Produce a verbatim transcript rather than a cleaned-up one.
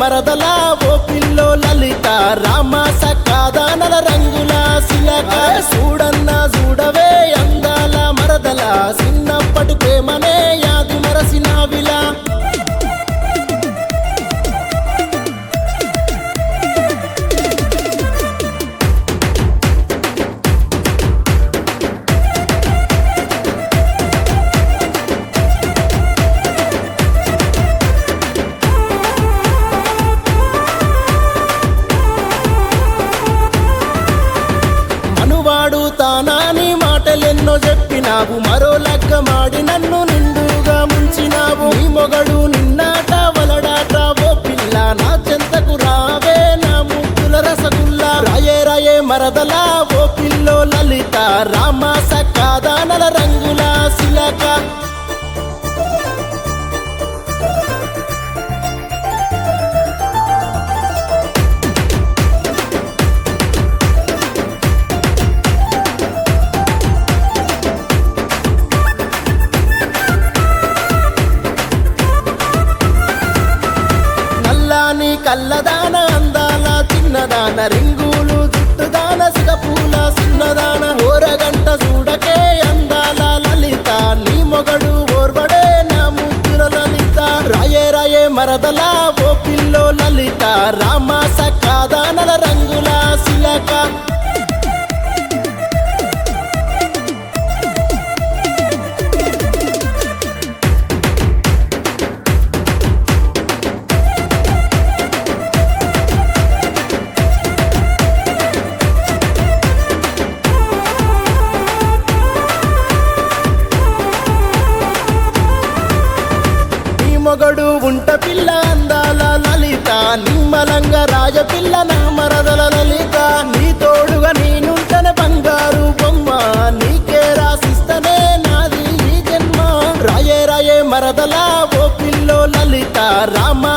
మరదలా ఓ పిల్లో లలిత రామ సకాదానల రంగుల శిలక చూడన్నా చూడవే అందాల మరదల చిన్నప్పటి ప్రేమనే యాది మరసిన విలా మనువాడు తానాని మాటలెన్నో చెప్పినావు మరో లగ్గమాడి నన్ను నిండుగా ముంచినావు నీ మొగడు నిన్నాట వలడాట ఓ పిల్ల నా చెంతకు రావే నా ముద్దుల రసగుల్లా రాయే రాయే మరదలా ఓ పిల్లో లలిత రామ సకాదానల రంగుల శిలక నల్లాని కల్లదాన అందాల చిన్నదాన రింగులు జుట్టుదాన సిగపూల చిన్నదాన ఓరగంట చూడకే అందాల లలిత నీ మొగడు ఓర్వడే నా ముద్దుల లలిత రాయే రాయే మరదలా ఓ పిల్లో లలిత రామ సకాదానల రంగుల శిలక మొగడు ఉంట పిల్ల అందాల లలిత నిమ్మలంగా రాజపిల్ల నా మరదల లలిత నీ తోడుగా నేనుంటనే బంగారు బొమ్మ నీకే రాసిస్తనే నాది ఈ జన్మ రాయే రాయే మరదలా ఓ పిల్లో లలిత రామ